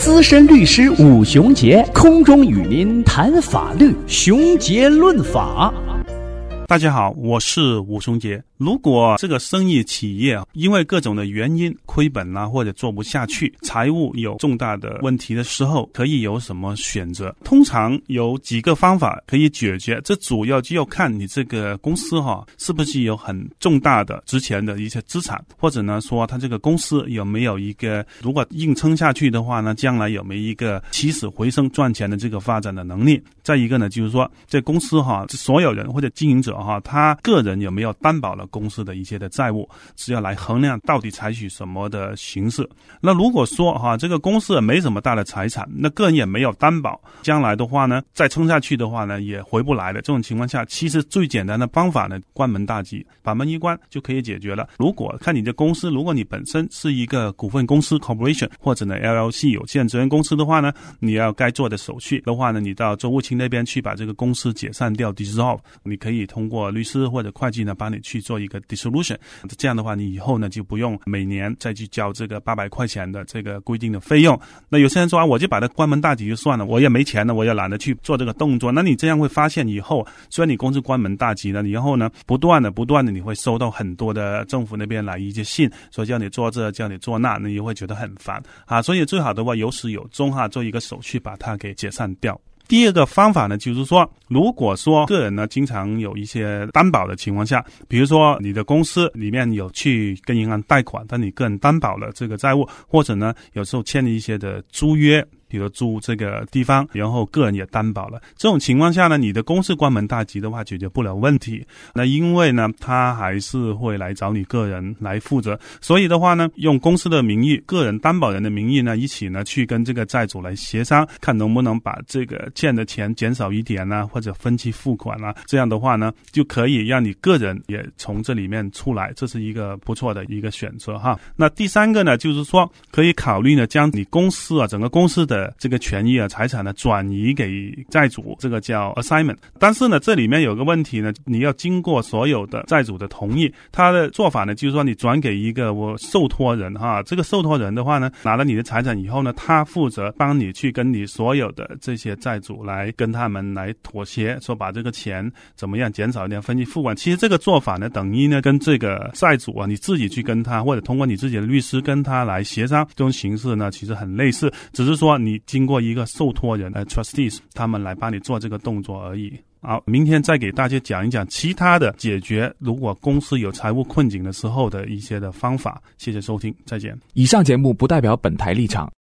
资深律师武雄杰空中与您谈法律，雄杰论法。 大家好，我是武雄杰。如果这个生意企业因为各种的原因亏本啊，或者做不下去，财务有重大的问题的时候，可以有什么选择？通常有几个方法可以解决，这主要就要看你这个公司是不是有很重大的值钱的一些资产，或者呢说它这个公司有没有一个，如果硬撑下去的话呢，将来有没有一个起死回生赚钱的这个发展的能力。再一个呢，就是说这公司所有人或者经营者他个人有没有担保了公司的一些的债务，是要来衡量到底采取什么的形式。那如果说这个公司没什么大的财产，那个人也没有担保，将来的话呢再撑下去的话呢也回不来的，这种情况下其实最简单的方法呢，关门大吉，把门一关就可以解决了。如果看你的公司，如果你本身是一个股份公司 corporation 或者呢 LLC 有限责任公司的话呢，你要该做的手续的话呢，你到州务卿那边去把这个公司解散掉 dissolve， 你可以通过律师或者会计呢帮你去做一个 dissolution， 这样的话你以后呢就不用每年再去交这个800块钱的这个规定的费用。那有些人说我就把它关门大吉就算了，我也没钱了，我也懒得去做这个动作。那你这样会发现以后虽然你公司关门大吉了，以后呢不断的你会收到很多的政府那边来一些信，说叫你做这叫你做那，你会觉得很烦所以最好的话有始有终做一个手续把它给解散掉。第二个方法呢，就是说如果说个人呢经常有一些担保的情况下，比如说你的公司里面有去跟银行贷款，但你个人担保了这个债务，或者呢有时候签了一些的租约，比如租这个地方，然后个人也担保了，这种情况下呢，你的公司关门大吉的话解决不了问题。那因为呢他还是会来找你个人来负责，所以的话呢用公司的名义，个人担保人的名义呢一起呢去跟这个债主来协商，看能不能把这个欠的钱减少一点或者分期付款这样的话呢就可以让你个人也从这里面出来，这是一个不错的一个选择那第三个呢，就是说可以考虑呢将你公司整个公司的这个权益财产呢转移给债主，这个叫 assignment。 但是呢这里面有个问题呢，你要经过所有的债主的同意。他的做法呢就是说你转给一个受托人这个受托人的话呢拿了你的财产以后呢，他负责帮你去跟你所有的这些债主来跟他们来妥协，说把这个钱怎么样减少一点分期付款。其实这个做法呢等于呢跟这个债主你自己去跟他，或者通过你自己的律师跟他来协商，这种形式呢其实很类似，只是说你经过一个受托人trustees 他们来帮你做这个动作而已。好，明天再给大家讲一讲其他的解决如果公司有财务困境的时候的一些的方法。谢谢收听，再见。 以上节目不代表本台立场，